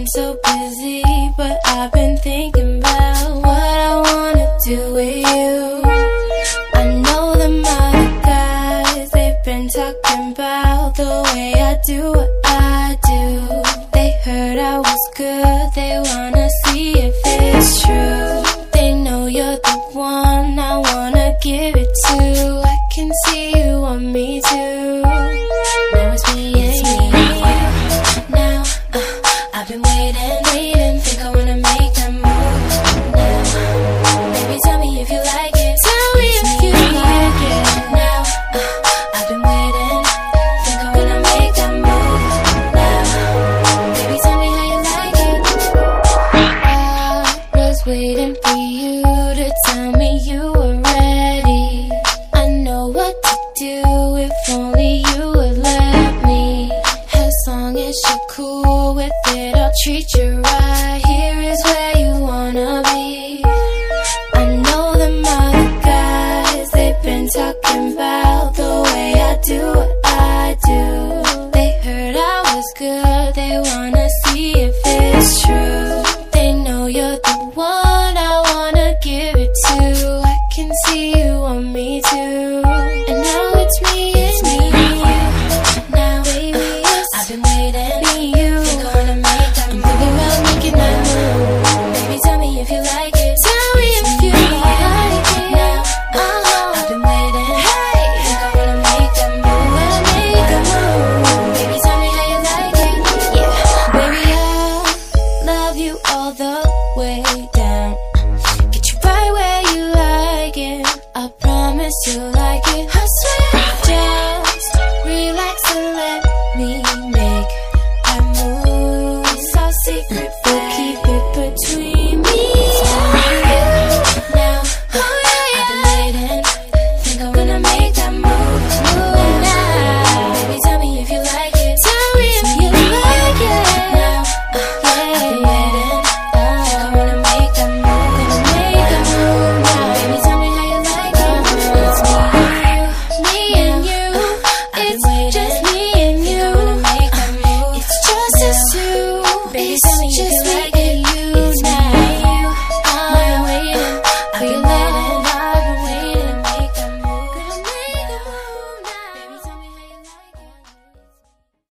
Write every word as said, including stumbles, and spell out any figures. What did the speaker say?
so busy, but I've been thinking about what I wanna do with you. I know them other guys, they've been talking about the way I do what I do. They heard I was good, they wanna see if it's true. They know you're the one I wanna give it to. I can see you want me too. Now it's me and you. Now, uh, I've been waiting, waiting, think I wanna make that move now. Baby, tell me if you like it. Tell me if you like it. Now, uh, I've been waiting, think I wanna make that move now. Baby, tell me how you like it. I was waiting for you to tell me you were ready. I know what to do if only you would let me. As long as you're cool with it, I'll treat you right. Here is where you wanna be. I know them other guys, they've been talking about the way I do what I do. They heard I was good, they wanna see if it's true. They know you're the one I wanna give it to. I can see you want me too. And now it's me, it's me. Now, baby, uh, I've been waiting. Me, you. Think I wanna make that move. I'm thinking about making that move. Baby, tell me if you like it. Tell me if you like it. Now, uh, I've been waiting. Hey, think I wanna make that move. Wanna make that move. Baby, tell me how you like it. Yeah, baby, I'll love you all the way down. Get you right where you like it. I promise you'll like it. I swear. Just relax and let me make that move. It's our secret, but keep it between me and you. Now, oh, yeah, I've been waiting. Think I wanna make that move. Move now. Baby, tell me if you like it. Tell me if you like it. Now, uh, yeah, I've been waiting. Think I wanna make that move. Gonna make that move now. Baby, tell me how you like it. It's me and you, me and you. It's just me and you. It's just us two. Baby, tell me if you